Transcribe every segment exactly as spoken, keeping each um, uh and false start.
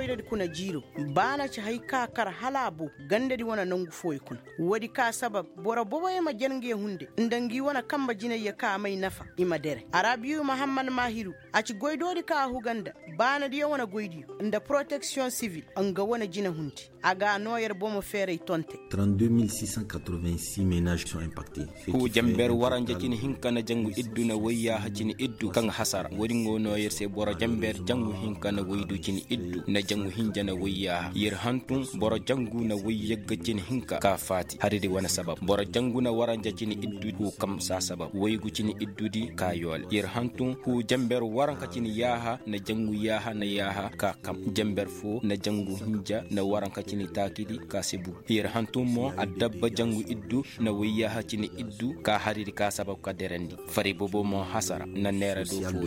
koyre kuna jiro bana ci hay ka kar halabo gande di wana nangu foy kun wadi ka sabab bora bobo e ma jenge hunde ndangi wana kamba jina ya ka mai nafa ima dere arabiyu muhammad mahiru aci goydodi ka huganda bana di wana goydi nda protection civil anga wana jina hunti aga noyer bomo fere tonte trente-deux mille six cent quatre-vingt-six ménages sont impactés hu jamber waranja cini hinkana jangu idduna wayya hacini iddu kan hasara wodi ngono yer se boro jamber jangu hinkana waydu cini iddu na jangu hinjana wayya yer hantun boro jangu na wayyagga cini hinka ka fati haridi wana sabab boro jangu na waranja cini iddu hu kam sa sabab waygu cini iddudi ka yol yer hantun hu jamber waranka cini yaha na jangu yaha na yaha ka kam jamber fo na jangu hinja na waranka cini takidi ka sebu yer hantun mo adabba jangu iddu na wayya hacini iddu ka haridi ka sabab ka derendi fari bobo mo hasara na nera do fo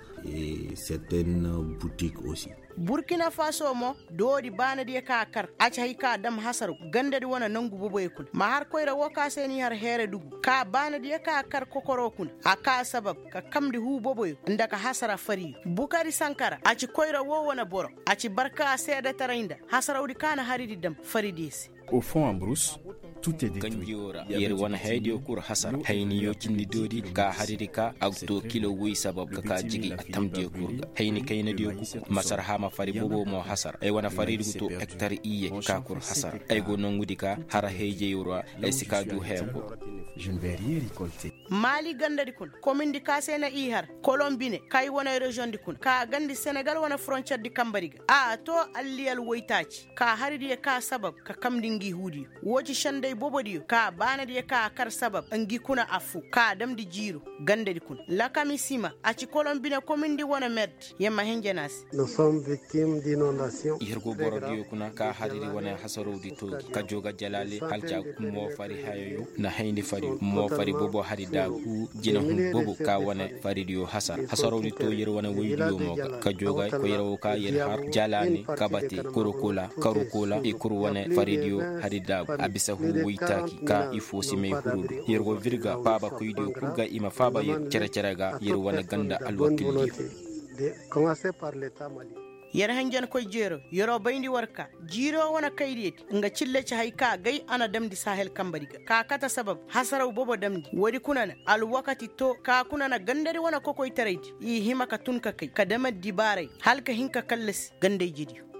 et certaines boutiques aussi. Burkina Faso mo dodi bana di ka kar acha hika dam hasaru ganda di wana nangu bobo ekun ma har koyra woka seni har here dugu ka bana di ka kar kokoro kun aka sabab ka kamdi hu bobo ndaka hasara fari Bukari Sankara aci koyra wo wana boro aci barka seda tarainda hasara udi kana haridi dam fari disi. Au fond en brousse, tout est détruit. Kanjora yer wana haydio kur hasar hayni yo kindi dodi ka haridi ka agto kilo wi sabab ka ka jigi atamdio kurga hayni kayna dio ku masar hama fari bobo mo hasar ay wana faridi to hectare iye ka kur hasar ay go nongudi ka hara heje yura ay sika du heko Je ne vais rien récolter. Mali ganda di kun commune di Kasena Ihar Colombine kay wana region di kun ka gandi Senegal wana frontière di Kambariga a to alliyal woytaci ka haridi ka sabab ka kamdingi hudi woji shande bobodi ka bana di ka kar sabab angi kuna afu ka dam di jiro ganda di kun la kamisima aci Colombine commune di wana med yema henjenas. Nous sommes victimes d'inondations. Yergo borodio kuna ka haridi wana hasaro di togi ka joga jalale halja mo fari hayo na hayndi fari mo fari bobo harida ku jina hum bobo ka wana faridio hasar hasaro di to yer wana waydio mo ka joga ko yero ka yer har jalani kabati kurukola karukola e kuru wana faridio harida abisa hu waytaki ka ifo sime hurudu yergo virga baba ko yidio kurga ima faba yer cere cerega yer wana ganda alwakili commencé par l'état malien. Yar hanjan koy jero yoro bayndi warka jiro wana kaydeti nga cille ci hayka gay ana damdi sahel kambariga ka kata sabab hasaraw bobo damdi wadi kunana al wakati to ka kunana gandari wana kokoy tarayti i hima ka tunka kay ka damad dibaray halka hinka kallas gandey jidi